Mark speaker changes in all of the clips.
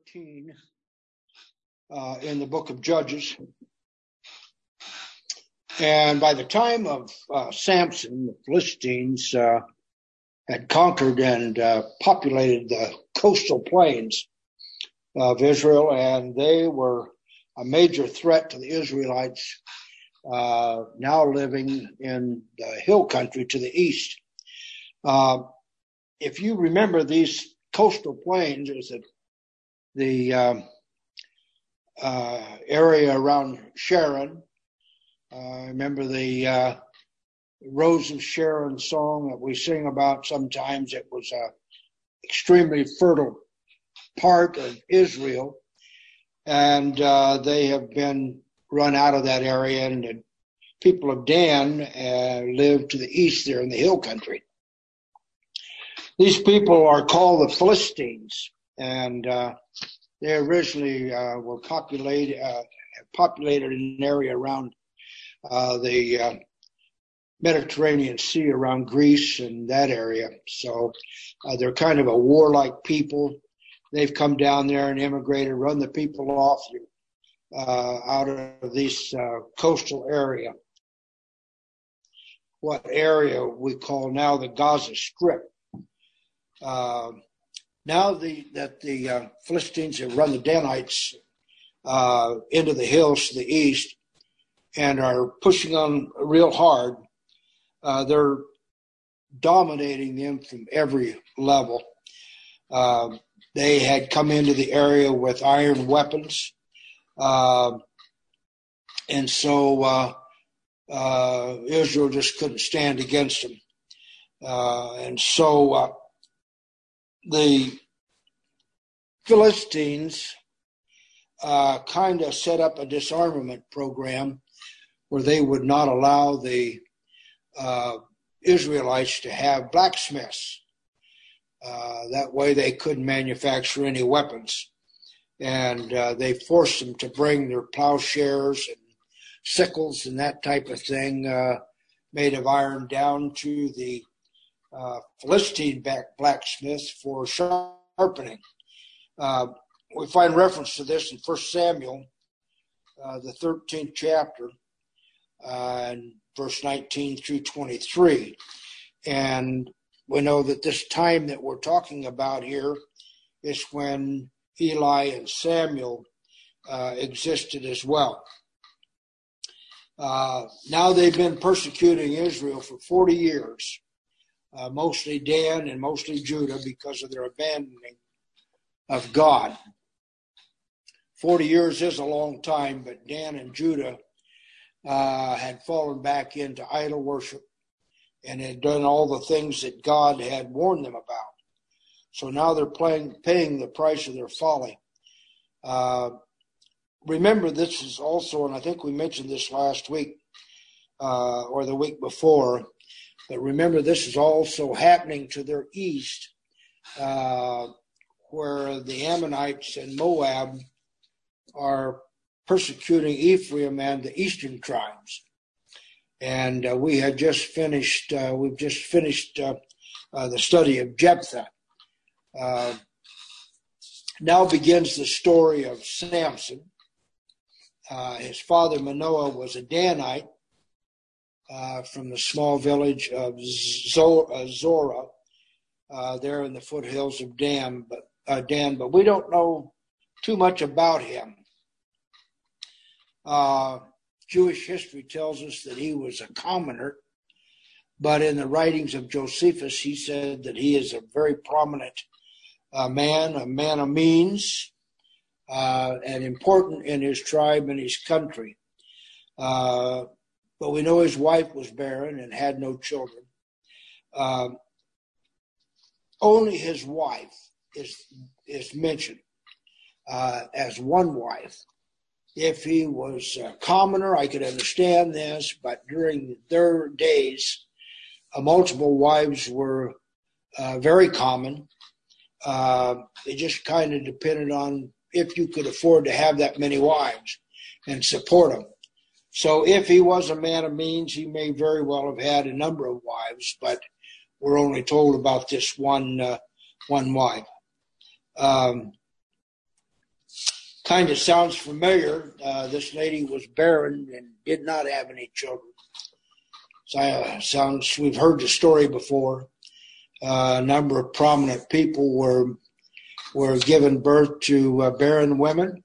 Speaker 1: 19 in the book of Judges. And by the time of Samson, the Philistines had conquered and populated the coastal plains of Israel, and they were a major threat to the Israelites now living in the hill country to the east. If you remember these coastal plains, is the area around Sharon. Remember the Rose of Sharon song that we sing about sometimes. It was an extremely fertile part of Israel, and they have been run out of that area, and the people of Dan live to the east there in the hill country. These people are called the Philistines, and they originally were populated an area around the Mediterranean Sea, around Greece and that area. So they're kind of a warlike people. They've come down there and immigrated, run the people off out of this coastal area. What area we call now the Gaza Strip. Now that the Philistines have run the Danites into the hills to the east and are pushing on real hard, they're dominating them from every level. They had come into the area with iron weapons, and so Israel just couldn't stand against them. And so the Philistines kind of set up a disarmament program where they would not allow the Israelites to have blacksmiths. That way they couldn't manufacture any weapons. And they forced them to bring their plowshares and sickles and that type of thing made of iron down to the Philistine blacksmiths for sharpening. We find reference to this in 1 Samuel, the 13th chapter, and verse 19 through 23. And we know that this time that we're talking about here is when Eli and Samuel existed as well. Now they've been persecuting Israel for 40 years. Mostly Dan and mostly Judah, because of their abandoning of God. 40 years is a long time, but Dan and Judah had fallen back into idol worship and had done all the things that God had warned them about. So now they're paying the price of their folly. Remember, this is also, and I think we mentioned this last week or the week before, but remember, this is also happening to their east, where the Ammonites and Moab are persecuting Ephraim and the eastern tribes. And we've just finished the study of Jephthah. Now begins the story of Samson. His father Manoah was a Danite, from the small village of Zorah, there in the foothills of Dan, but we don't know too much about him. Jewish history tells us that he was a commoner, but in the writings of Josephus, he said that he is a very prominent man, a man of means, and important in his tribe and his country. But we know his wife was barren and had no children. Only his wife is mentioned as one wife. If he was a commoner, I could understand this, but during their days, multiple wives were very common. It just kind of depended on if you could afford to have that many wives and support them. So if he was a man of means, he may very well have had a number of wives, but we're only told about this one wife. kind of sounds familiar. This lady was barren and did not have any children. We've heard the story before. A number of prominent people were given birth to barren women.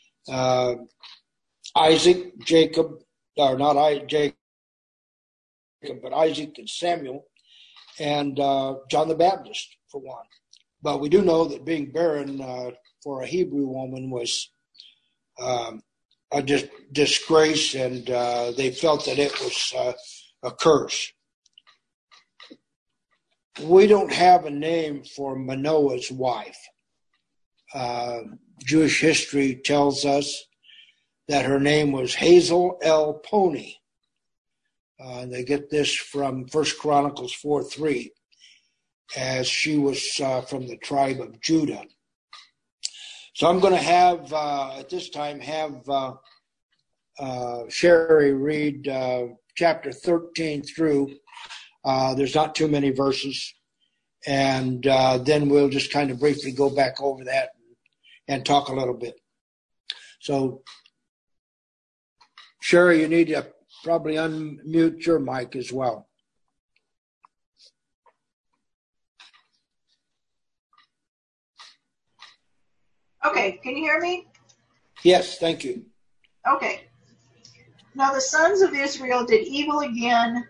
Speaker 1: Isaac, Jacob, or not Jacob, but Isaac and Samuel, and John the Baptist, for one. But we do know that being barren for a Hebrew woman was a disgrace, and they felt that it was a curse. We don't have a name for Manoah's wife. Jewish history tells us that her name was Hazel El Poni. They get this from 1 Chronicles 4:3, as she was from the tribe of Judah. So I'm going to have, at this time, Sherry read chapter 13 through. There's not too many verses. And then we'll just kind of briefly go back over that and talk a little bit. So, Sherry, you need to probably unmute your mic as well.
Speaker 2: Okay, can you hear me?
Speaker 1: Yes, thank you.
Speaker 2: Okay. Now the sons of Israel did evil again.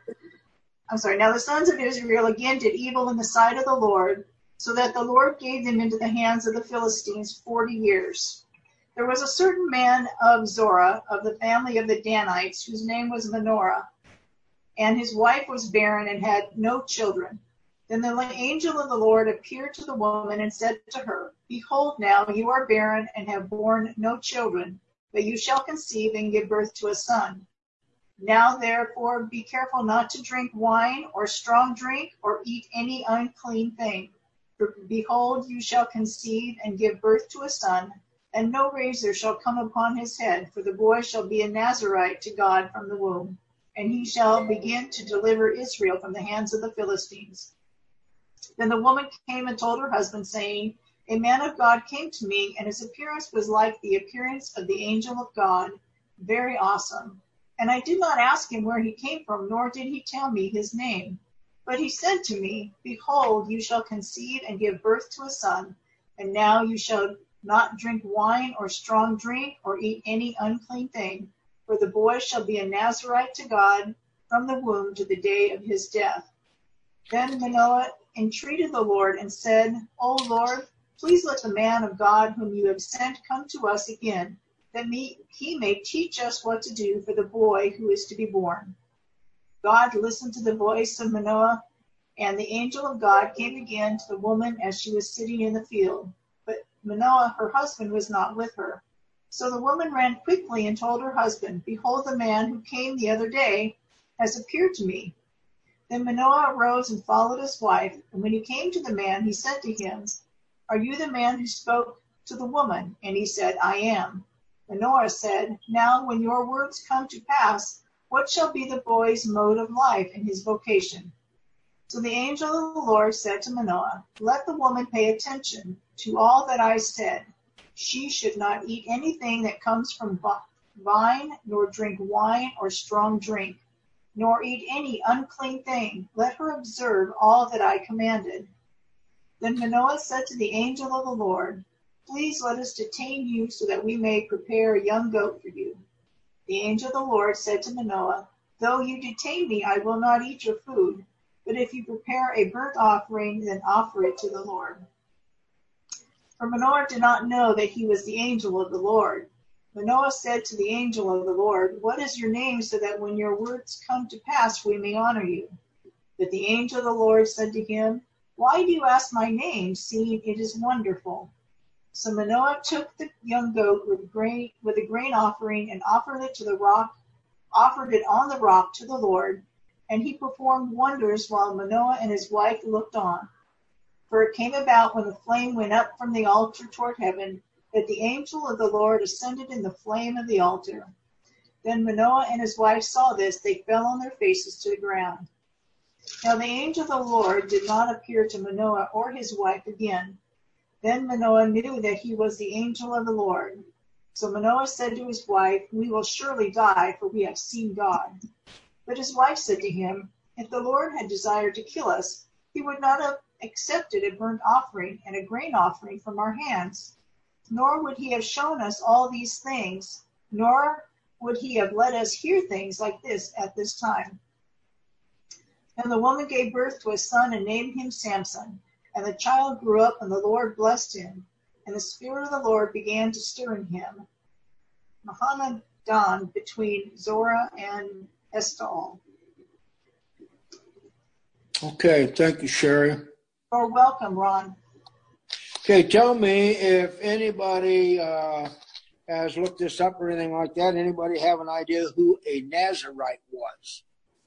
Speaker 2: Now the sons of Israel again did evil in the sight of the Lord, so that the Lord gave them into the hands of the Philistines 40 years. There was a certain man of Zorah, of the family of the Danites, whose name was Manoah, and his wife was barren and had no children. Then the angel of the Lord appeared to the woman and said to her, Behold, now you are barren and have borne no children, but you shall conceive and give birth to a son. Now therefore be careful not to drink wine or strong drink or eat any unclean thing. For behold, you shall conceive and give birth to a son, and no razor shall come upon his head, for the boy shall be a Nazarite to God from the womb, and he shall begin to deliver Israel from the hands of the Philistines. Then the woman came and told her husband, saying, A man of God came to me, and his appearance was like the appearance of the angel of God, very awesome. And I did not ask him where he came from, nor did he tell me his name. But he said to me, Behold, you shall conceive and give birth to a son, and now you shall not drink wine or strong drink or eat any unclean thing, for the boy shall be a Nazarite to God from the womb to the day of his death. Then Manoah entreated the Lord and said, O Lord, please let the man of God whom you have sent come to us again, that he may teach us what to do for the boy who is to be born. God listened to the voice of Manoah, and the angel of God came again to the woman as she was sitting in the field. But Manoah, her husband, was not with her. So the woman ran quickly and told her husband, Behold, the man who came the other day has appeared to me. Then Manoah arose and followed his wife, and when he came to the man, he said to him, Are you the man who spoke to the woman? And he said, I am. Manoah said, Now when your words come to pass, what shall be the boy's mode of life and his vocation? So the angel of the Lord said to Manoah, Let the woman pay attention to all that I said. She should not eat anything that comes from vine, nor drink wine or strong drink, nor eat any unclean thing. Let her observe all that I commanded. Then Manoah said to the angel of the Lord, Please let us detain you so that we may prepare a young goat for you. The angel of the Lord said to Manoah, Though you detain me, I will not eat your food, but if you prepare a burnt offering, then offer it to the Lord. For Manoah did not know that he was the angel of the Lord. Manoah said to the angel of the Lord, What is your name, so that when your words come to pass, we may honor you? But the angel of the Lord said to him, Why do you ask my name, seeing it is wonderful? So Manoah took the young goat with a grain offering and offered it on the rock to the Lord, and he performed wonders while Manoah and his wife looked on. For it came about when the flame went up from the altar toward heaven, that the angel of the Lord ascended in the flame of the altar. Then Manoah and his wife saw this, they fell on their faces to the ground. Now the angel of the Lord did not appear to Manoah or his wife again. Then Manoah knew that he was the angel of the Lord. So Manoah said to his wife, "We will surely die, for we have seen God." But his wife said to him, "If the Lord had desired to kill us, he would not have accepted a burnt offering and a grain offering from our hands, nor would he have shown us all these things, nor would he have let us hear things like this at this time." And the woman gave birth to a son and named him Samson. And the child grew up, and the Lord blessed him. And the Spirit of the Lord began to stir in him. Mahanadan between Zorah and Eshtaol.
Speaker 1: Okay, thank you, Sherry.
Speaker 2: You're welcome, Ron.
Speaker 1: Okay, tell me if anybody has looked this up or anything like that. Anybody have an idea who a Nazarite was?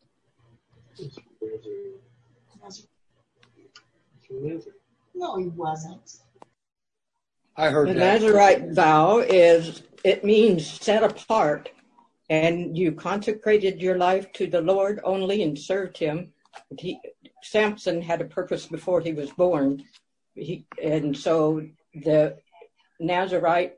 Speaker 2: No, he wasn't.
Speaker 1: I heard
Speaker 3: the
Speaker 1: that.
Speaker 3: Nazarite vow it means set apart, and you consecrated your life to the Lord only and served him. Samson had a purpose before he was born. And so the Nazarite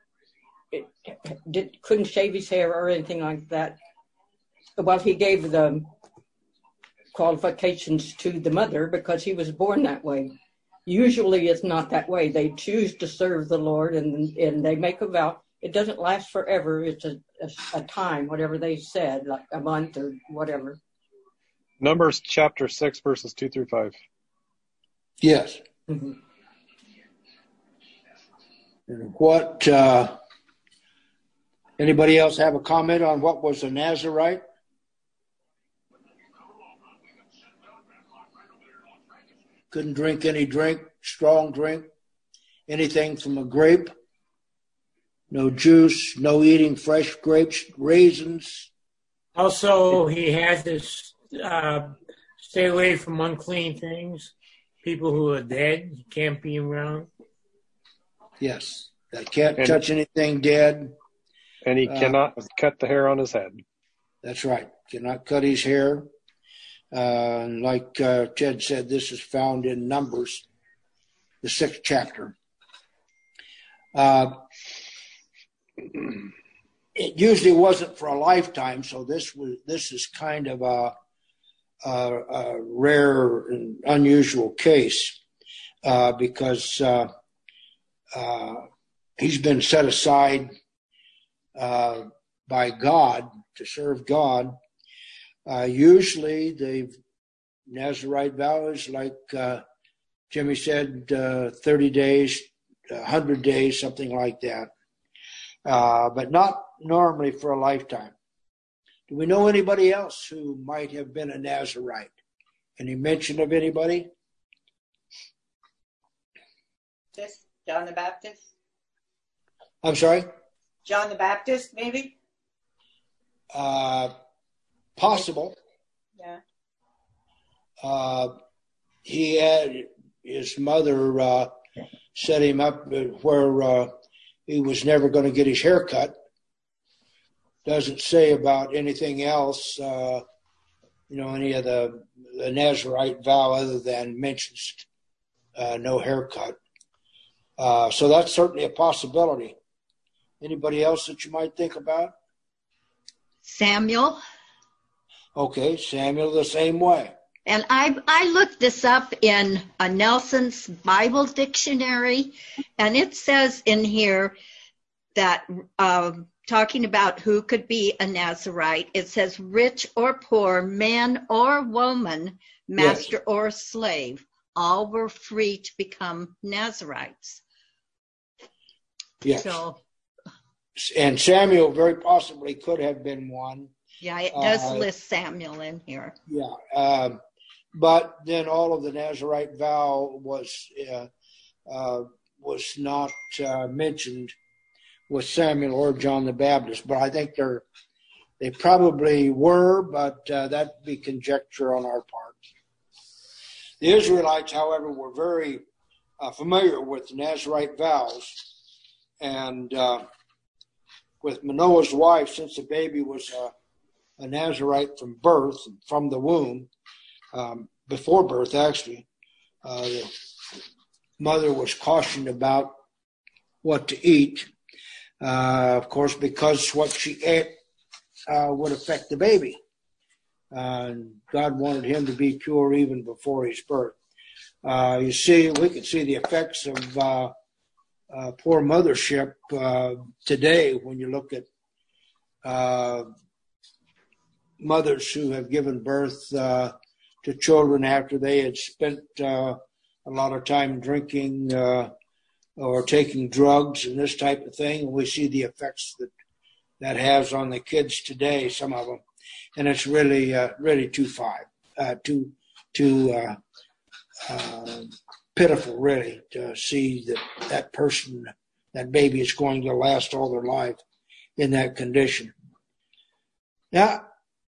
Speaker 3: couldn't shave his hair or anything like that. Well, he gave the qualifications to the mother because he was born that way. Usually it's not that way. They choose to serve the Lord and they make a vow. It doesn't last forever. It's a time, whatever they said, like a month or whatever.
Speaker 4: Numbers chapter 6, verses 2 through 5.
Speaker 1: Yes.
Speaker 3: Mm-hmm.
Speaker 1: And what, anybody else have a comment on what was a Nazarite? Couldn't drink any drink, strong drink, anything from a grape. No juice, no eating fresh grapes, raisins.
Speaker 5: Also, he had to stay away from unclean things. People who are dead, he can't be around.
Speaker 1: Yes, that can't touch anything dead.
Speaker 4: And he cannot cut the hair on his head. That's
Speaker 1: right. Cannot cut his hair. Like Ted said, this is found in Numbers, the 6th chapter. It usually wasn't for a lifetime, so this is kind of a rare and unusual case because he's been set aside by God to serve God. Usually the Nazarite vow is like Jimmy said, 30 days, 100 days, something like that. But not normally for a lifetime. Do we know anybody else who might have been a Nazarite? Any mention of anybody?
Speaker 6: Just John the Baptist?
Speaker 1: I'm sorry?
Speaker 6: John the Baptist, maybe?
Speaker 1: Possible.
Speaker 6: Yeah.
Speaker 1: He had his mother set him up where he was never going to get his hair cut. Doesn't say about anything else, any of the Nazarite vow other than mentions no haircut. So that's certainly a possibility. Anybody else that you might think about?
Speaker 7: Samuel.
Speaker 1: Okay, Samuel the same way.
Speaker 7: And I looked this up in a Nelson's Bible dictionary, and it says in here that talking about who could be a Nazarite, it says rich or poor, man or woman, master yes. or slave, all were free to become Nazarites.
Speaker 1: Yes.
Speaker 7: So,
Speaker 1: and Samuel very possibly could have been one.
Speaker 7: Yeah, it does list Samuel in here.
Speaker 1: Yeah. But then all of the Nazarite vow was not mentioned with Samuel or John the Baptist. But I think they probably were, but that'd be conjecture on our part. The Israelites, however, were very familiar with the Nazarite vows. And with Manoah's wife, since the baby was a Nazarite from birth, from the womb, before birth, actually, the mother was cautioned about what to eat. of course, because what she ate would affect the baby. God wanted him to be pure even before his birth. We can see the effects of poor mothership today when you look at mothers who have given birth to children after they had spent a lot of time drinking or taking drugs and this type of thing. And we see the effects that has on the kids today, some of them. And it's really too pitiful, really, to see that person, that baby is going to last all their life in that condition. Now,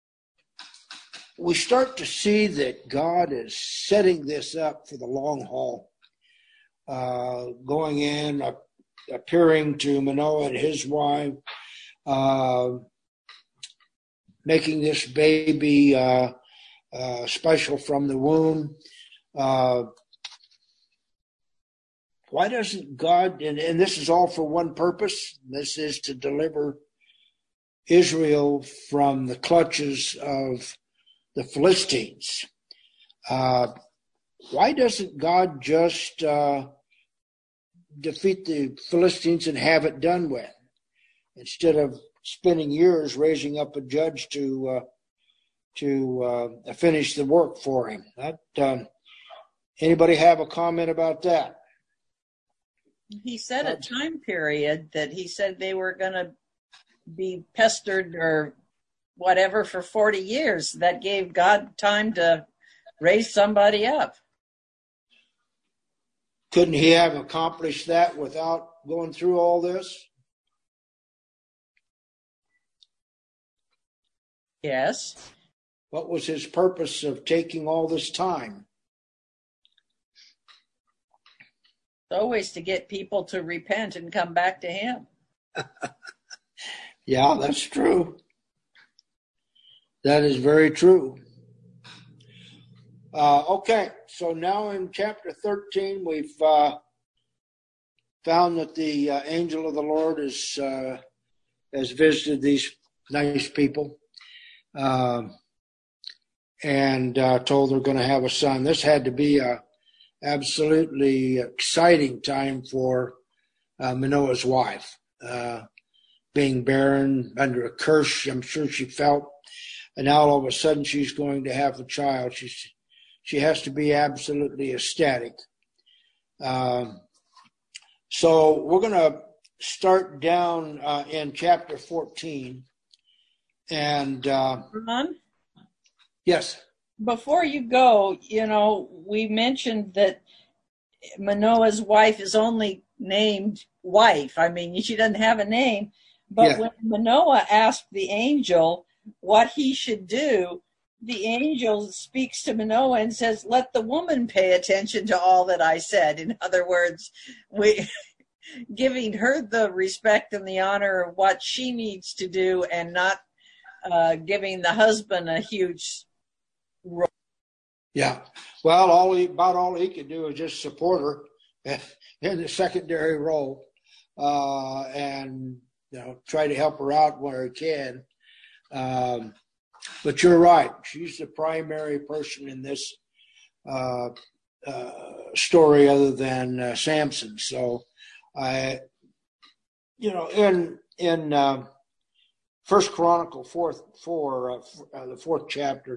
Speaker 1: we start to see that God is setting this up for the long haul, going in, appearing to Manoah and his wife, making this baby special from the womb. Why doesn't God, and this is all for one purpose, this is to deliver Israel from the clutches of the Philistines. Why doesn't God just defeat the Philistines and have it done with, instead of spending years raising up a judge to finish the work for him? Anybody have a comment about that?
Speaker 8: He said a time period that he said they were going to be pestered or whatever for 40 years. That gave God time to raise somebody up.
Speaker 1: Couldn't he have accomplished that without going through all this?
Speaker 8: Yes.
Speaker 1: What was his purpose of taking all this time?
Speaker 8: Always to get people to repent and come back to him.
Speaker 1: Yeah, that's true. That is very true. Okay, so now in chapter 13, we've found that the angel of the Lord has visited these nice people and told they're going to have a son. This had to be a absolutely exciting time for Manoah's wife, being barren, under a curse, I'm sure she felt, and now all of a sudden she's going to have a child. She has to be absolutely ecstatic. So we're going to start down in chapter 14. And
Speaker 8: Ron?
Speaker 1: Yes.
Speaker 8: Before you go, we mentioned that Manoah's wife is only named wife. I mean, she doesn't have a name. But when Manoah asked the angel what he should do, the angel speaks to Manoah and says, let the woman pay attention to all that I said. In other words, giving her the respect and the honor of what she needs to do and not giving the husband a huge role.
Speaker 1: Yeah. Well, all he could do is just support her in the secondary role and try to help her out where he can. But you're right. She's the primary person in this story other than Samson. So, in 1 Chronicles 4, the 4th chapter,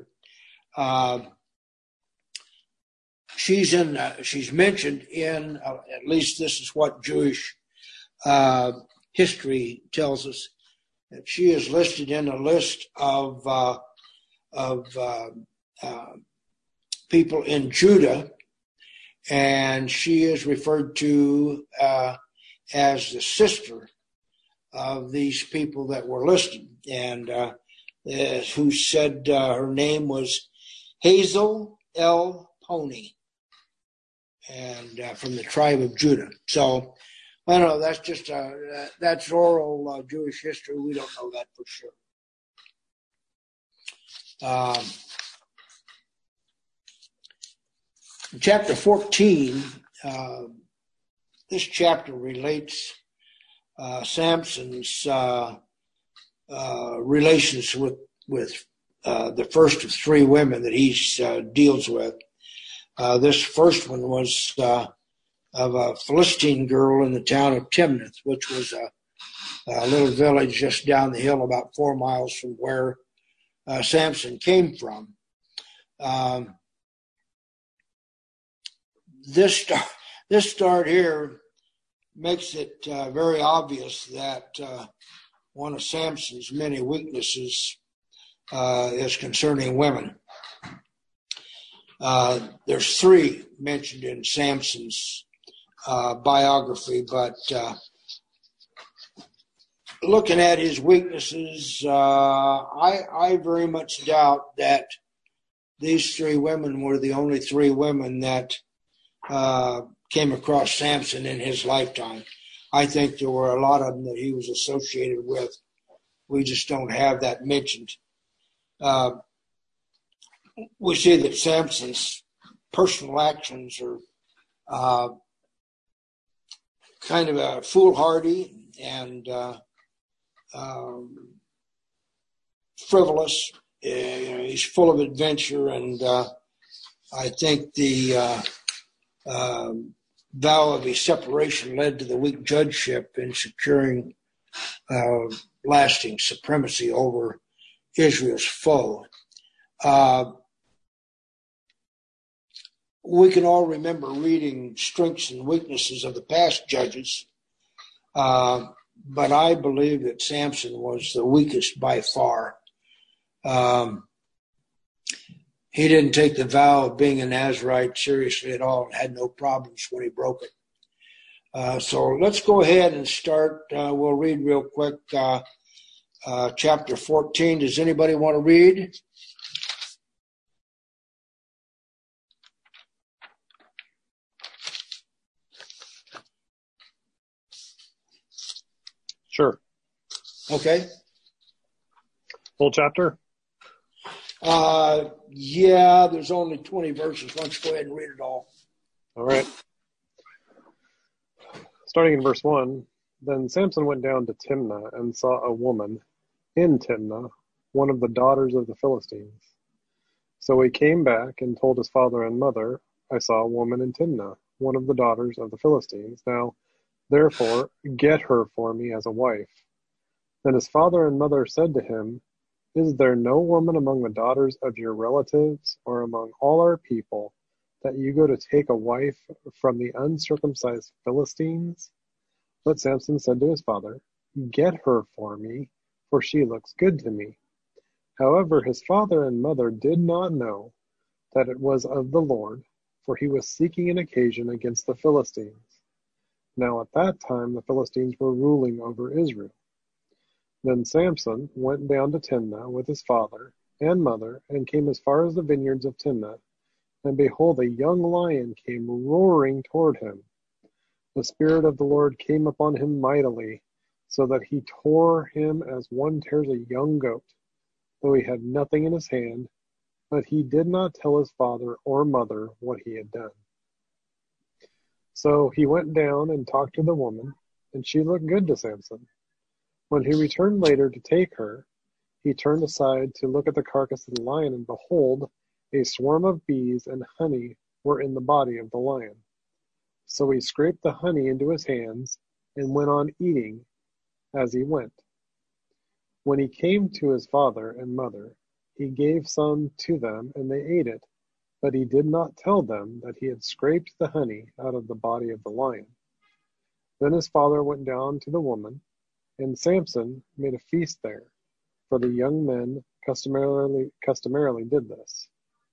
Speaker 1: she's mentioned in, at least this is what Jewish history tells us, that she is listed in a list of people in Judah, and she is referred to as the sister of these people that were listed, and who said her name was Hazel El Poni, and from the tribe of Judah. So, I don't know, that's just that's oral Jewish history. We don't know that for sure. Chapter 14, this chapter relates Samson's relations with the first of three women that he deals with. This first one was of a Philistine girl in the town of Timnath, which was a little village just down the hill about 4 miles from where Samson came from. This start here makes it very obvious that one of Samson's many weaknesses is concerning women. There's 3 mentioned in Samson's biography, but looking at his weaknesses, I very much doubt that these 3 women were the only 3 women that came across Samson in his lifetime. I think there were a lot of them that he was associated with. We just don't have that mentioned. We see that Samson's personal actions are kind of foolhardy and frivolous. He's full of adventure, and I think the vow of his separation led to the weak judgeship in securing lasting supremacy over Israel's foe. We can all remember reading strengths and weaknesses of the past judges, but I believe that Samson was the weakest by far. He didn't take the vow of being a Nazirite seriously at all and had no problems when he broke it. So let's go ahead and start. We'll read real quick chapter 14. Does anybody want to read?
Speaker 4: Sure.
Speaker 1: Okay.
Speaker 4: Full chapter?
Speaker 1: Yeah, there's only 20 verses. Why don't you go ahead and read it all?
Speaker 4: All right. Starting in verse 1, then Samson went down to Timnah and saw a woman in Timnah, one of the daughters of the Philistines. So he came back and told his father and mother, I saw a woman in Timnah, one of the daughters of the Philistines. Now, therefore, get her for me as a wife. Then his father and mother said to him, is there no woman among the daughters of your relatives or among all our people that you go to take a wife from the uncircumcised Philistines? But Samson said to his father, get her for me, for she looks good to me. However, his father and mother did not know that it was of the Lord, for he was seeking an occasion against the Philistines. Now at that time the Philistines were ruling over Israel. Then Samson went down to Timnah with his father and mother, and came as far as the vineyards of Timnah. And behold, a young lion came roaring toward him. The Spirit of the Lord came upon him mightily, so that he tore him as one tears a young goat, though he had nothing in his hand. But he did not tell his father or mother what he had done. So he went down and talked to the woman, and she looked good to Samson. When he returned later to take her, he turned aside to look at the carcass of the lion, and behold, a swarm of bees and honey were in the body of the lion. So he scraped the honey into his hands and went on eating as he went. When he came to his father and mother, he gave some to them, and they ate it, but he did not tell them that he had scraped the honey out of the body of the lion. Then his father went down to the woman, and Samson made a feast there, for the young men customarily did this.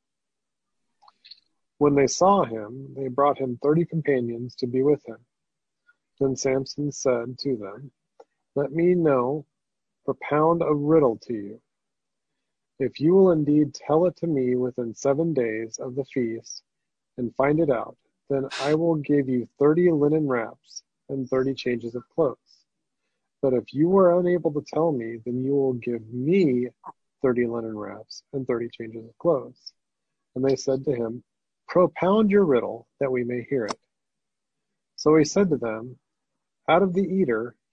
Speaker 4: When they saw him, they brought him 30 companions to be with him. Then Samson said to them, let me propound a riddle to you. If you will indeed tell it to me within 7 days of the feast and find it out, then I will give you 30 linen wraps and 30 changes of clothes. But if you are unable to tell me, then you will give me 30 linen wraps and 30 changes of clothes. And they said to him, propound your riddle, that we may hear it. So he said to them, out of the eater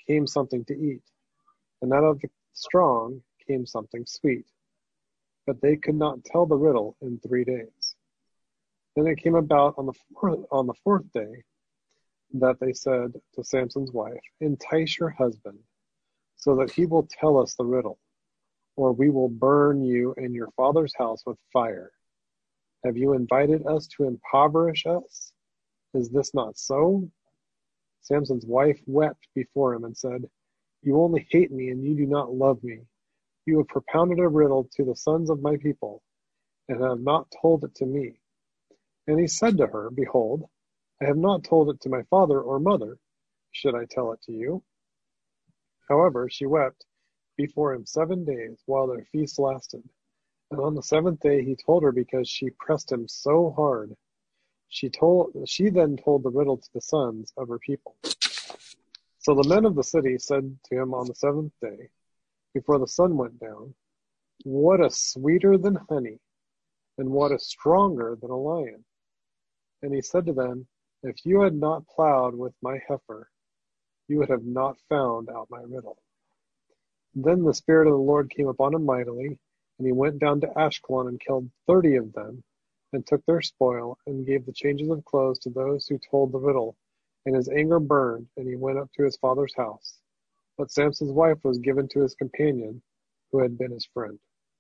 Speaker 4: came something to eat, and out of the strong came something sweet. But they could not tell the riddle in 3 days. Then it came about on the fourth day that they said to Samson's wife, "Entice your husband, so that he will tell us the riddle, or we will burn you and your father's house with fire. Have you invited us to impoverish us? Is this not so?" Samson's wife wept before him and said, "You only hate me and you do not love me. You have propounded a riddle to the sons of my people and have not told it to me." And he said to her, "Behold, I have not told it to my father or mother. Should I tell it to you?" However, she wept before him 7 days while their feast lasted. And on the 7th day he told her because she pressed him so hard. She then told the riddle to the sons of her people. So the men of the city said to him on the 7th day, before the sun went down, "What is sweeter than honey, and what is stronger than a lion?" And he said to them, "If you had not plowed with my heifer, you would have not found out my riddle." Then the Spirit of the Lord came upon him mightily, and he went down to Ashkelon and killed 30 of them, and took their spoil, and gave the changes of clothes to those who told the riddle. And his anger burned, and he went up to his father's house. But Samson's wife was given to his companion, who had been his friend.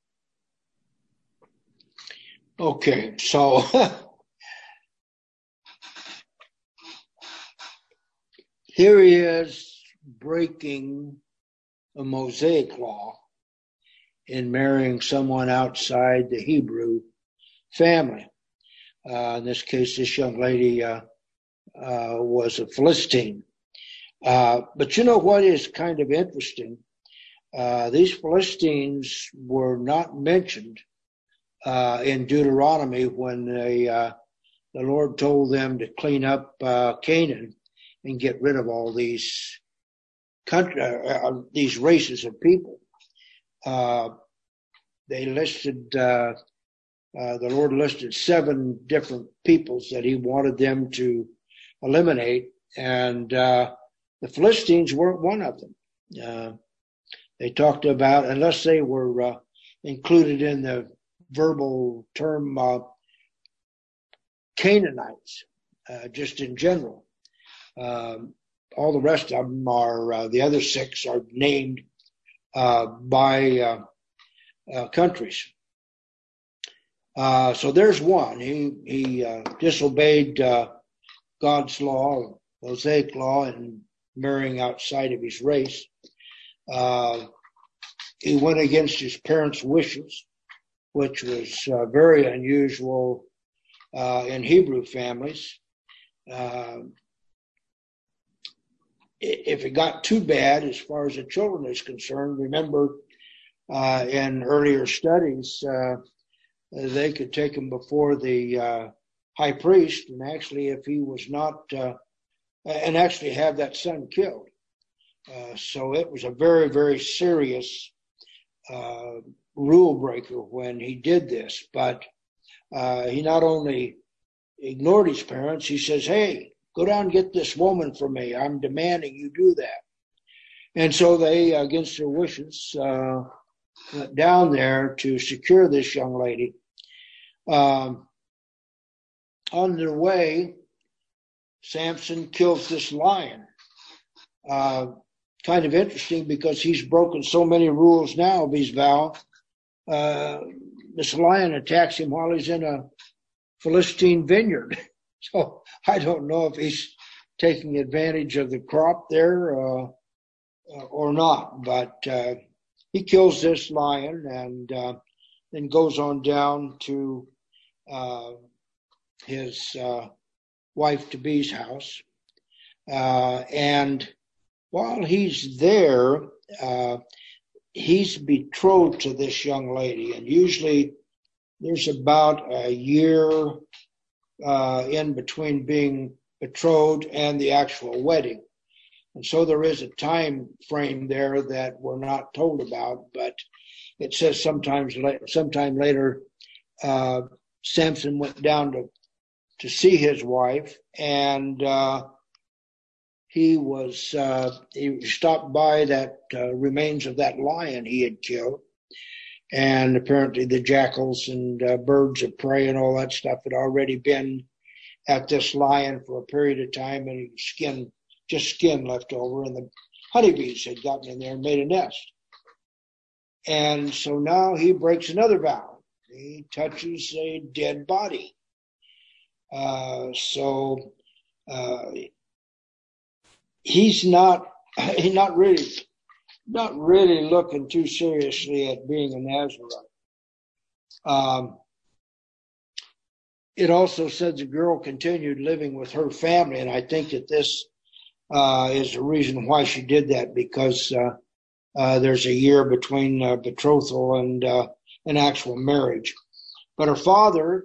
Speaker 1: Okay, so here he is breaking a Mosaic law in marrying someone outside the Hebrew family. In this case, this young lady was a Philistine. But you know what is kind of interesting? These Philistines were not mentioned in Deuteronomy when the Lord told them to clean up Canaan and get rid of all these races of people. They listed, the Lord listed 7 different peoples that he wanted them to eliminate, and the Philistines weren't one of them. They talked about, unless they were included in the verbal term Canaanites, just in general. All the rest of them are, the other 6 are named by countries. So there's one. He disobeyed God's law, Mosaic law, and marrying outside of his race. He went against his parents' wishes, which was very unusual in Hebrew families. If it got too bad as far as the children is concerned, remember in earlier studies, they could take him before the high priest, and actually if he was not, and actually have that son killed. So it was a very, very serious rule breaker when he did this. But he not only ignored his parents, he says, "Hey, go down and get this woman for me. I'm demanding you do that." And so they, against their wishes, went down there to secure this young lady. On their way, Samson kills this lion. Kind of interesting because he's broken so many rules now of his vow. This lion attacks him while he's in a Philistine vineyard. So I don't know if he's taking advantage of the crop there or not. But he kills this lion and then goes on down to his wife-to-be's house. And while he's there, he's betrothed to this young lady. And usually there's about a year in between being betrothed and the actual wedding. And so there is a time frame there that we're not told about, but it says sometime later, Samson went down to see his wife, and he stopped by that remains of that lion he had killed. And apparently the jackals and birds of prey and all that stuff had already been at this lion for a period of time, and skin left over, and the honeybees had gotten in there and made a nest. And so now he breaks another vow. He touches a dead body. He's not really looking too seriously at being a Nazarite. It also said the girl continued living with her family, and I think that this is the reason why she did that, because there's a year between betrothal and an actual marriage. But her father,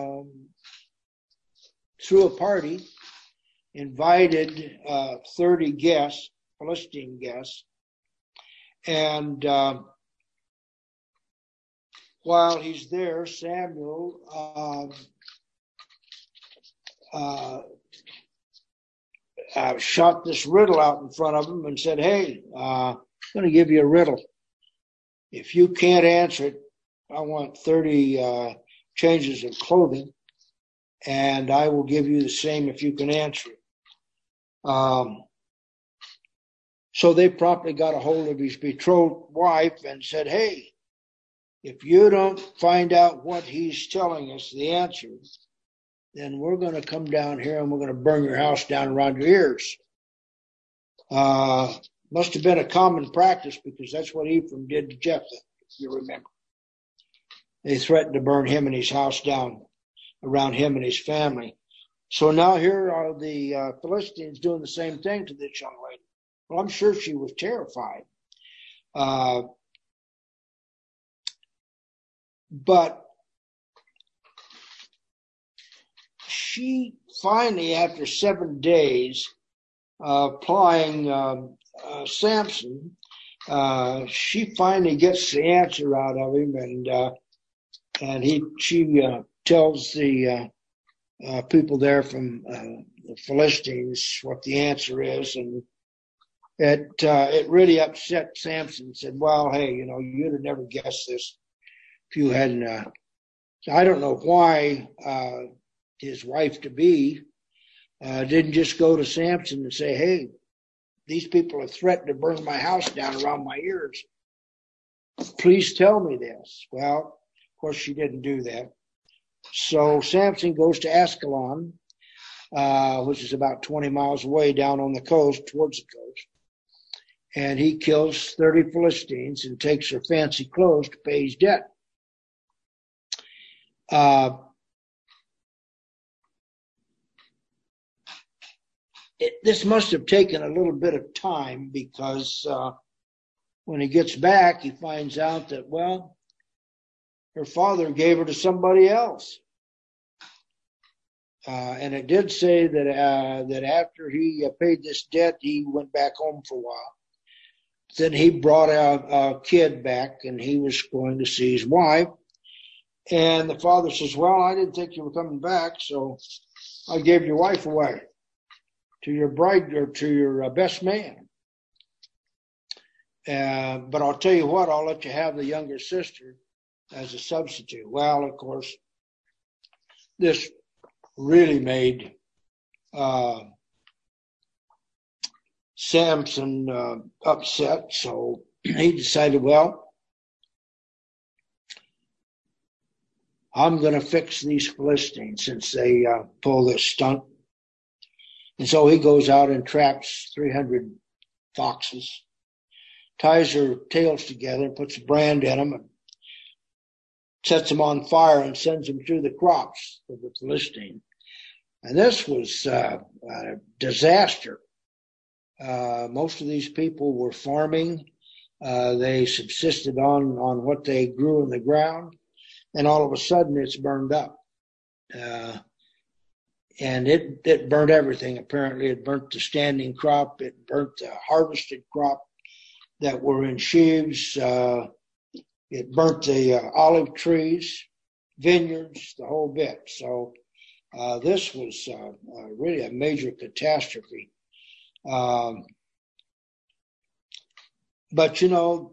Speaker 1: threw a party, invited 30 guests, Philistine guests, and while he's there, Samuel shot this riddle out in front of him and said, hey, I'm going to give you a riddle. If you can't answer it, I want 30 changes of clothing, and I will give you the same if you can answer it. So they promptly got a hold of his betrothed wife and said, hey, if you don't find out what he's telling us, the answer, then we're going to come down here and we're going to burn your house down around your ears. Must have been a common practice, because that's what Ephraim did to Jephthah, if you remember. They threatened to burn him and his house down around him and his family. So now here are the Philistines doing the same thing to this young lady. Well, I'm sure she was terrified. But she finally, after 7 days plying Samson, she finally gets the answer out of him, and she tells the people there from the Philistines what the answer is, and it really upset Samson. Said, well, hey, you'd have never guessed this if you hadn't. I don't know why his wife-to-be didn't just go to Samson and say, hey, these people have threatened to burn my house down around my ears. Please tell me this. Well, of course, she didn't do that. So Samson goes to Ascalon, which is about 20 miles away down on the coast, towards the coast. And he kills 30 Philistines and takes their fancy clothes to pay his debt. This must have taken a little bit of time, because when he gets back, he finds out that, well, her father gave her to somebody else. And it did say that after he paid this debt, he went back home for a while. Then he brought a kid back, and he was going to see his wife. And the father says, well, I didn't think you were coming back, so I gave your wife away to your bride, or to your best man. But I'll tell you what, I'll let you have the younger sister as a substitute. Well, of course, this really made Samson upset, so he decided, well, I'm going to fix these Philistines since they pull this stunt. And so he goes out and traps 300 foxes, ties their tails together, and puts a brand in them, and sets them on fire and sends them through the crops of the Philistine. And this was a disaster. Most of these people were farming. They subsisted on what they grew in the ground. And all of a sudden it's burned up. And it burnt everything, apparently. It burnt the standing crop. It burnt the harvested crop that were in sheaves. It burnt the olive trees, vineyards, the whole bit. So this was really a major catastrophe. But, you know,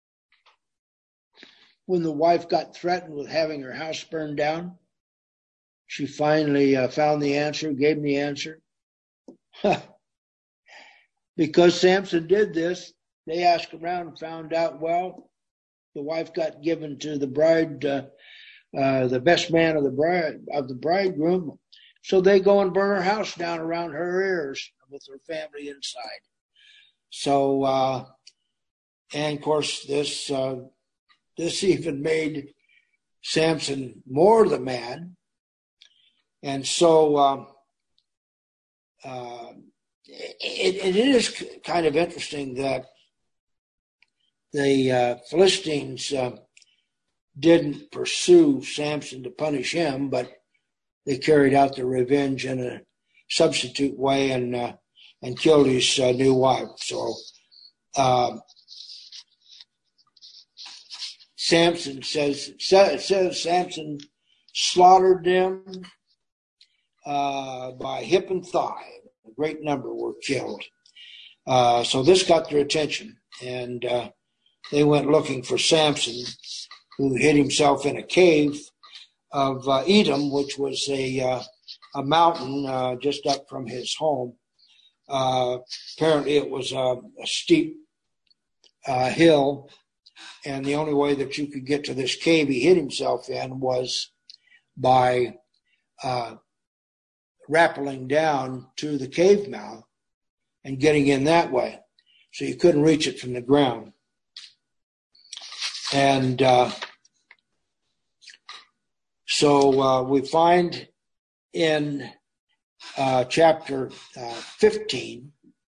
Speaker 1: when the wife got threatened with having her house burned down, she finally found the answer, gave him the answer. Because Samson did this, they asked around and found out, well, the wife got given to the bride, the best man of the bridegroom. So they go and burn her house down around her ears with her family inside. So, and of course, this even made Samson more the man. And so it is kind of interesting that the Philistines didn't pursue Samson to punish him, but they carried out their revenge in a substitute way and killed his new wife. So Samson says Samson slaughtered them by hip and thigh. A great number were killed. So this got their attention, and they went looking for Samson, who hid himself in a cave of Edom, which was a mountain just up from his home. Apparently it was a steep hill, and the only way that you could get to this cave he hid himself in was by rappelling down to the cave mouth and getting in that way. So you couldn't reach it from the ground. And so we find in chapter 15,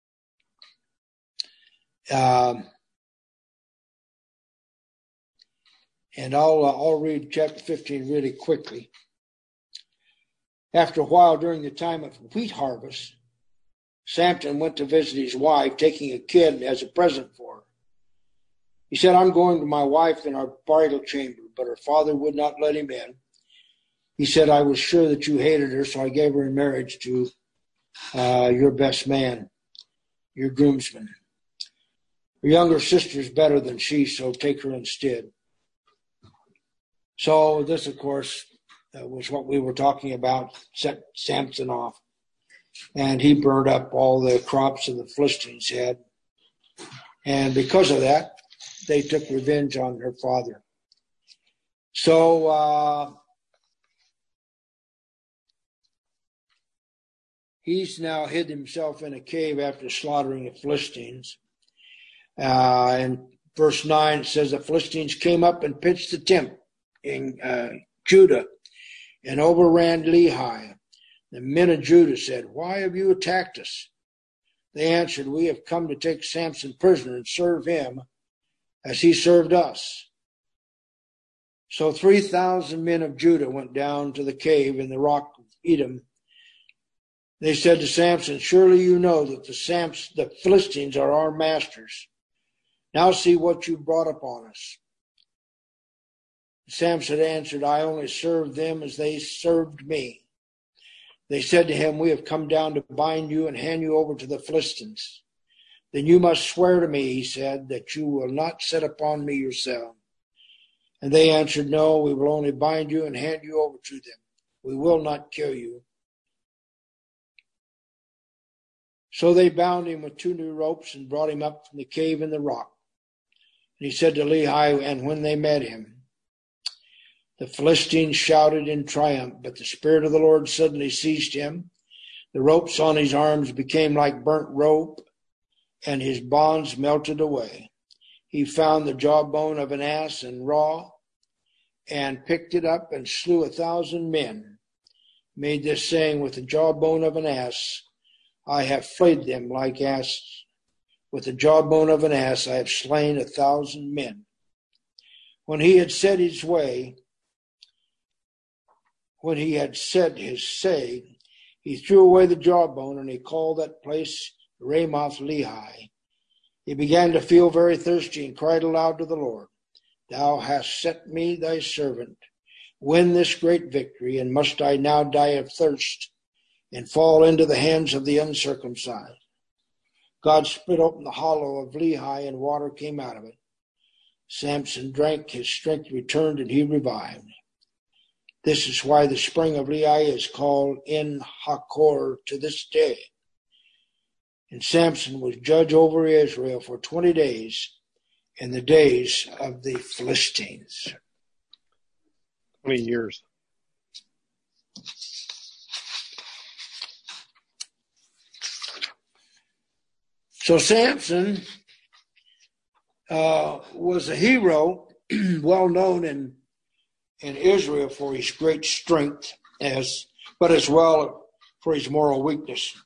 Speaker 1: and I'll read chapter 15 really quickly. After a while, during the time of wheat harvest, Samson went to visit his wife, taking a kid as a present for her. He said, "I'm going to my wife in our bridal chamber," but her father would not let him in. He said, "I was sure that you hated her, so I gave her in marriage to your best man, your groomsman. Her younger sister is better than she, so take her instead." So this, of course, was what we were talking about, set Samson off. And he burned up all the crops that the Philistines had. And because of that, they took revenge on her father. So he's now hid himself in a cave after slaughtering the Philistines. In verse 9, it says, the Philistines came up and pitched a tent in Judah and overran Lehi. The men of Judah said, "Why have you attacked us?" They answered, "We have come to take Samson prisoner and serve him as he served us." So 3,000 men of Judah went down to the cave in the rock of Edom. They said to Samson, "Surely you know that the Philistines are our masters. Now see what you brought upon us." Samson answered, "I only served them as they served me." They said to him, "We have come down to bind you and hand you over to the Philistines." "Then you must swear to me," he said, "that you will not set upon me yourself." And they answered, "No, we will only bind you and hand you over to them. We will not kill you." So they bound him with 2 new ropes and brought him up from the cave in the rock. And he said to Lehi, and when they met him, the Philistines shouted in triumph, but the Spirit of the Lord suddenly seized him. The ropes on his arms became like burnt rope, and his bonds melted away. He found the jawbone of an ass and raw, and picked it up and slew 1,000 men. Made this saying, with the jawbone of an ass, I have flayed them like asses. With the jawbone of an ass, I have slain 1,000 men. When he had said his say, he threw away the jawbone, and he called that place Ramoth Lehi. He began to feel very thirsty and cried aloud to the Lord, "Thou hast set me, thy servant, win this great victory, and must I now die of thirst and fall into the hands of the uncircumcised?" God split open the hollow of Lehi, and water came out of it. Samson drank, his strength returned, and he revived. This is why the spring of Lehi is called En Hakor to this day. And Samson was judge over Israel for 20 days in the days of the Philistines.
Speaker 4: 20 years.
Speaker 1: So Samson was a hero, well known in Israel for his great strength, but as well for his moral weakness.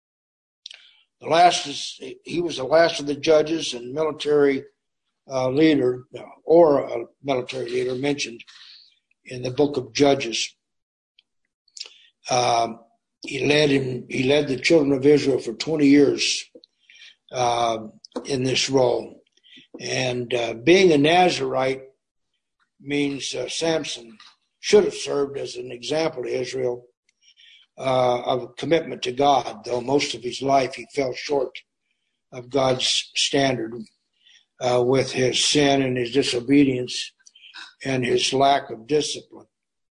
Speaker 1: He was the last of the judges and military leader, or a military leader mentioned in the book of Judges. He led the children of Israel for 20 years in this role. And being a Nazirite means Samson should have served as an example to Israel of commitment to God, though most of his life he fell short of God's standard with his sin and his disobedience and his lack of discipline.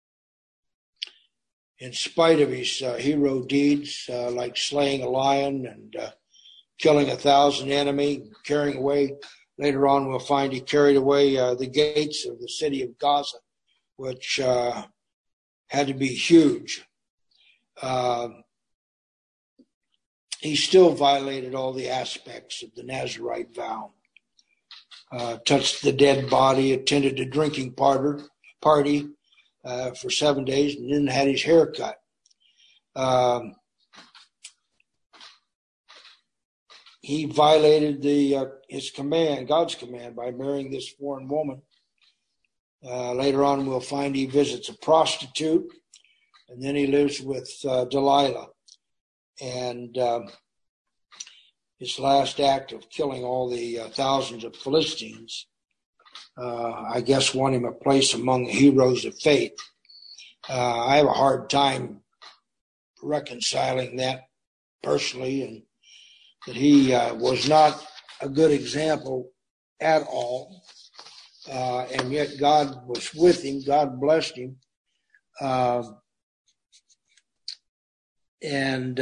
Speaker 1: In spite of his hero deeds, like slaying a lion and killing 1,000 enemy, carrying away, later on we'll find he carried away the gates of the city of Gaza, which had to be huge. He still violated all the aspects of the Nazirite vow. Touched the dead body, attended a drinking party for 7 days, and then had his hair cut. He violated his command, God's command, by marrying this foreign woman. Later on, we'll find he visits a prostitute, and then he lives with Delilah. And his last act of killing all the thousands of Philistines, I guess, won him a place among the heroes of faith. I have a hard time reconciling that personally, and that he was not a good example at all. And yet God was with him. God blessed him. And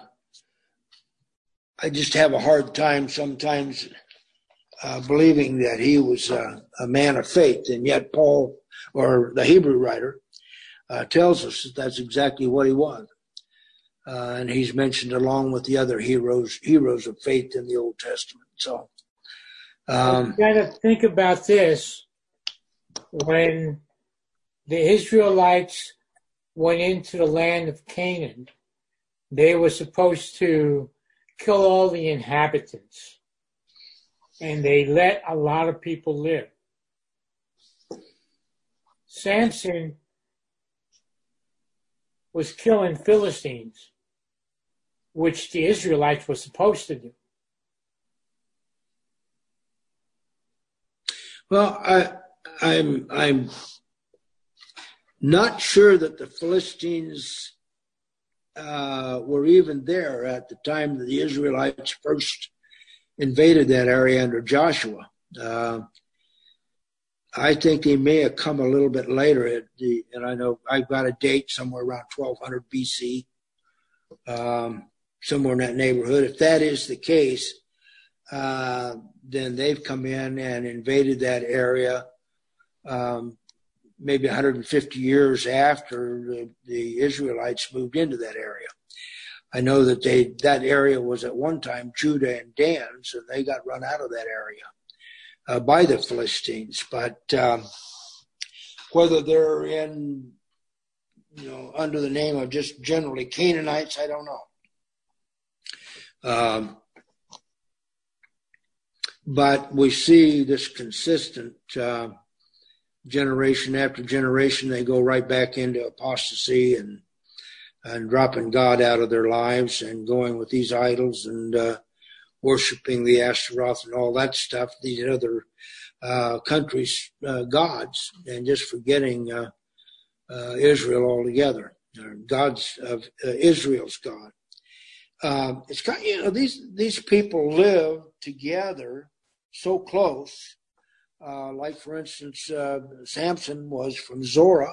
Speaker 1: I just have a hard time sometimes believing that he was a man of faith. And yet Paul, or the Hebrew writer, tells us that that's exactly what he was. And he's mentioned along with the other heroes of faith in the Old Testament. So
Speaker 5: you got to think about this. When the Israelites went into the land of Canaan, they were supposed to kill all the inhabitants, and they let a lot of people live. Samson was killing Philistines, which the Israelites were supposed to do.
Speaker 1: Well, I'm not sure that the Philistines were even there at the time that the Israelites first invaded that area under Joshua. I think they may have come a little bit later, and I know I've got a date somewhere around 1200 BC, somewhere in that neighborhood. If that is the case, then they've come in and invaded that area maybe 150 years after the Israelites moved into that area. I know that that area was at one time Judah and Dan, so they got run out of that area by the Philistines. But whether they're in, under the name of just generally Canaanites, I don't know. But we see this consistent generation after generation, they go right back into apostasy and dropping God out of their lives and going with these idols and worshiping the Ashtaroth and all that stuff, these other countries' gods, and just forgetting Israel altogether, God's of Israel's God. it's kind of, these people live together so close. Like for instance, Samson was from Zorah,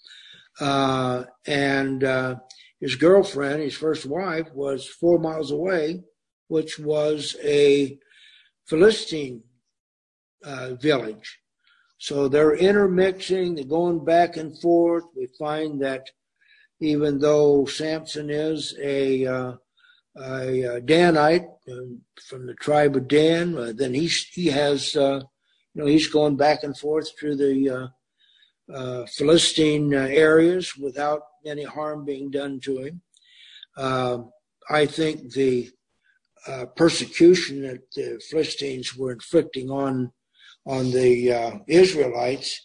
Speaker 1: and his girlfriend, his first wife, was 4 miles away, which was a Philistine village. So they're intermixing, they're going back and forth. We find that even though Samson is a Danite from the tribe of Dan, then he has, he's going back and forth through the Philistine areas without any harm being done to him. I think the persecution that the Philistines were inflicting on the Israelites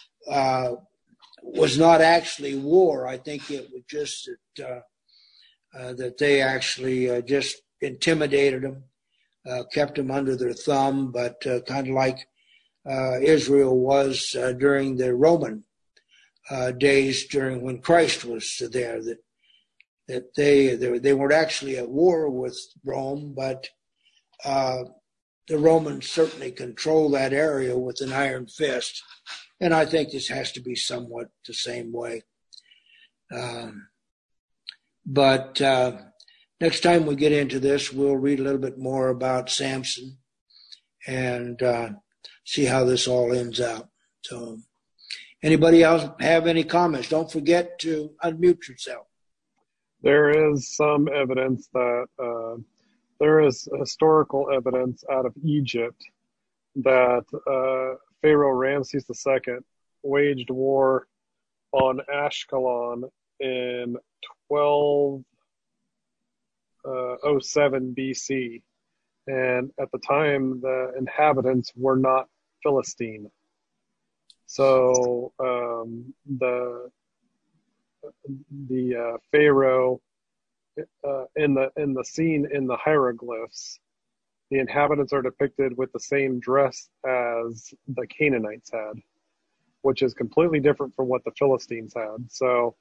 Speaker 1: was not actually war. I think it was just that they actually just intimidated them, kept them under their thumb, but kind of like Israel was during the Roman days, during when Christ was there, that they weren't actually at war with Rome, but the Romans certainly control that area with an iron fist, and I think this has to be somewhat the same way. But next time we get into this, we'll read a little bit more about Samson and see how this all ends out. So, anybody else have any comments? Don't forget to unmute yourself.
Speaker 4: There is some evidence that there is historical evidence out of Egypt that Pharaoh Ramses II waged war on Ashkelon in 1207 BC. And at the time, the inhabitants were not Philistine. So the Pharaoh in the scene in the hieroglyphs, the inhabitants are depicted with the same dress as the Canaanites had, which is completely different from what the Philistines had. So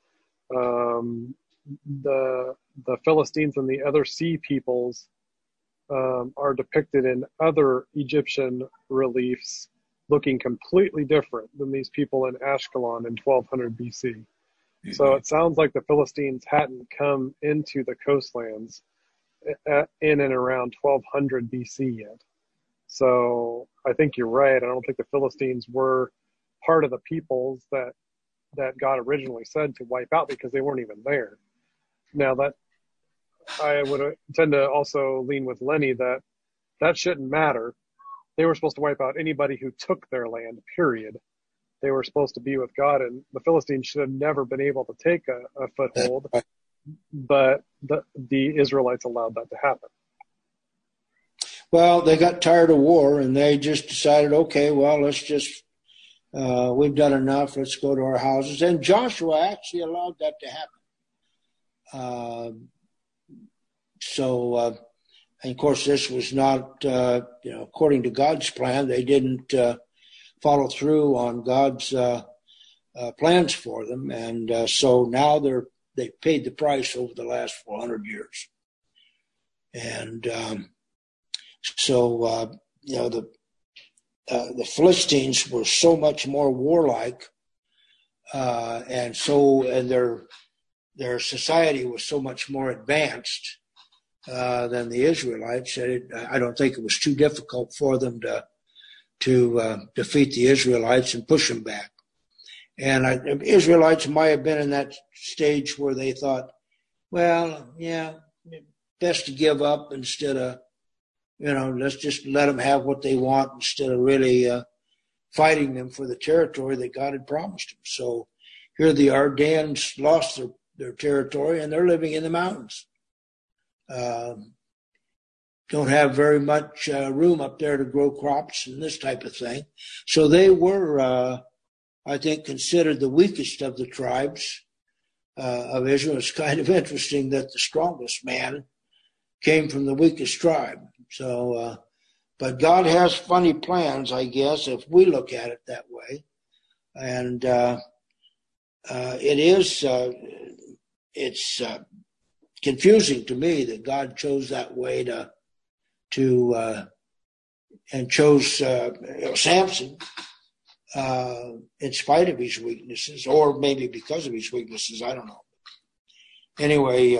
Speaker 4: the Philistines and the other sea peoples are depicted in other Egyptian reliefs looking completely different than these people in Ashkelon in 1200 BC. So it sounds like the Philistines hadn't come into the coastlands in and around 1200 BC yet. So I think you're right. I don't think the Philistines were part of the peoples that God originally said to wipe out because they weren't even there. Now that I would tend to also lean with Lenny that shouldn't matter. They were supposed to wipe out anybody who took their land, period. They were supposed to be with God, and the Philistines should have never been able to take a foothold, but the Israelites allowed that to happen.
Speaker 1: Well, they got tired of war, and they just decided, okay, well, let's just, we've done enough, let's go to our houses. And Joshua actually allowed that to happen. And of course, this was not, according to God's plan. They didn't follow through on God's plans for them, and so now they paid the price over the last 400 years. And the Philistines were so much more warlike, and their society was so much more advanced than the Israelites. I don't think it was too difficult for them to defeat the Israelites and push them back. And the Israelites might have been in that stage where they thought, well, yeah, best to give up instead of, let's just let them have what they want instead of really fighting them for the territory that God had promised them. So here they are. Dan's lost their territory, and they're living in the mountains. Don't have very much room up there to grow crops and this type of thing. So they were, I think, considered the weakest of the tribes of Israel. It's kind of interesting that the strongest man came from the weakest tribe. So, but God has funny plans, I guess, if we look at it that way. And it's confusing to me that God chose that way and chose Samson in spite of his weaknesses, or maybe because of his weaknesses. I don't know. Anyway,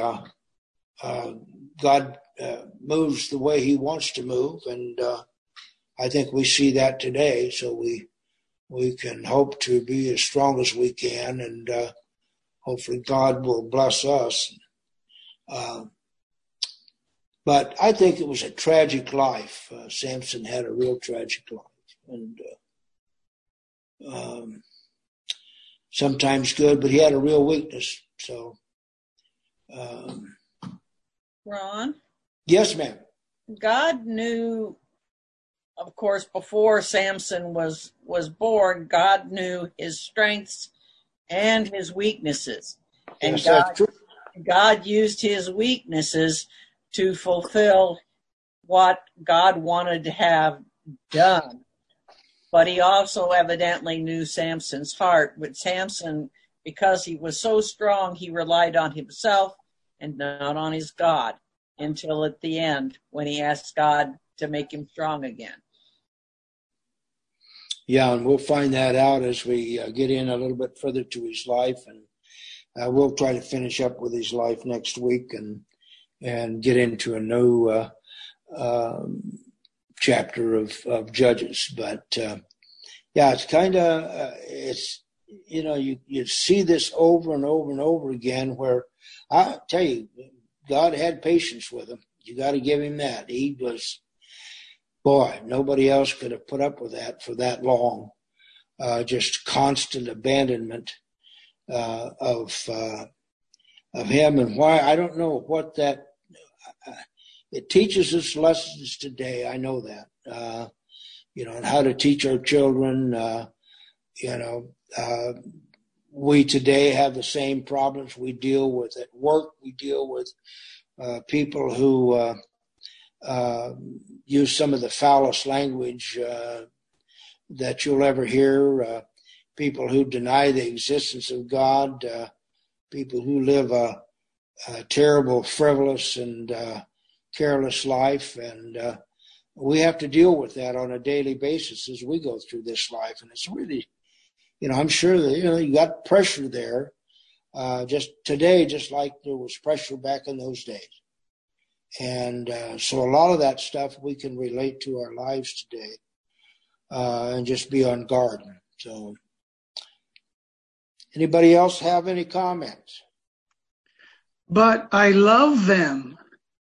Speaker 1: God moves the way he wants to move, and I think we see that today. So we can hope to be as strong as we can, and hopefully God will bless us. But I think it was a tragic life. Samson had a real tragic life, and sometimes good, but he had a real weakness. So,
Speaker 8: Ron?
Speaker 1: Yes, ma'am.
Speaker 8: God knew, of course, before Samson was born, God knew his strengths and his weaknesses. And
Speaker 1: yes,
Speaker 8: God used his weaknesses to fulfill what God wanted to have done. But he also evidently knew Samson's heart. But Samson, because he was so strong, he relied on himself and not on his God until at the end when he asked God to make him strong again.
Speaker 1: Yeah, and we'll find that out as we get in a little bit further to his life, and we'll try to finish up with his life next week and get into a new chapter of Judges. But yeah, it's kind of you see this over and over and over again. Where I tell you, God had patience with him. You got to give him that. He was, boy, nobody else could have put up with that for that long. Just constant abandonment of him, and why I don't know what that. It teaches us lessons today. I know that, and how to teach our children. We today have the same problems we deal with at work. We deal with people who use some of the foulest language that you'll ever hear. People who deny the existence of God. People who live a terrible, frivolous, and careless life, and we have to deal with that on a daily basis as we go through this life. And it's really, I'm sure that you got pressure there, just today, just like there was pressure back in those days. And so a lot of that stuff we can relate to our lives today, and just be on guard. So, anybody else have any comments?
Speaker 9: But I love them.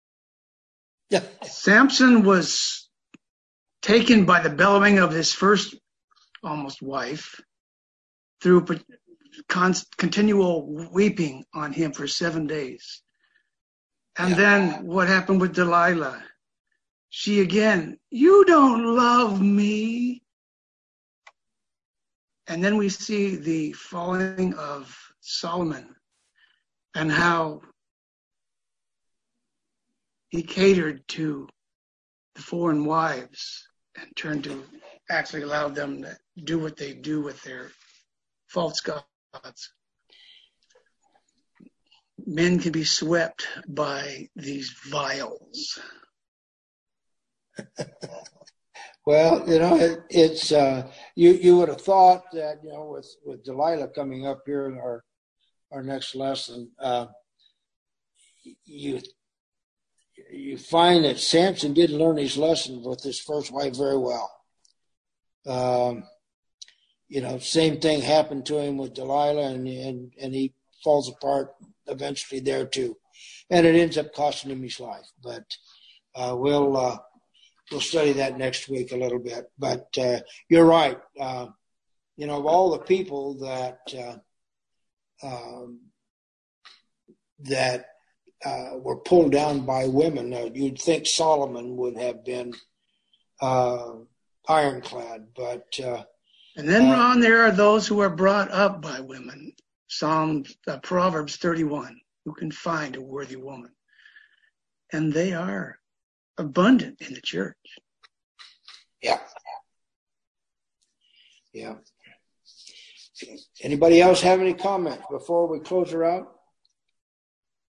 Speaker 9: Samson was taken by the bellowing of his first almost wife through continual weeping on him for 7 days. And then what happened with Delilah? She again, you don't love me. And then we see the falling of Solomon and how he catered to the foreign wives and turned to actually allow them to do what they do with their false gods. Men can be swept by these vials.
Speaker 1: Well, it's you would have thought that with Delilah coming up here in our next lesson, you find that Samson didn't learn his lesson with his first wife very well. Same thing happened to him with Delilah, and he falls apart eventually there too, and it ends up costing him his life. But we'll study that next week a little bit. But you're right. Of all the people that were pulled down by women, you'd think Solomon would have been ironclad, but
Speaker 9: and then Ron, there are those who are brought up by women. Proverbs 31. Who can find a worthy woman? And they are abundant in the church.
Speaker 1: Yeah. Anybody else have any comments before we close her out?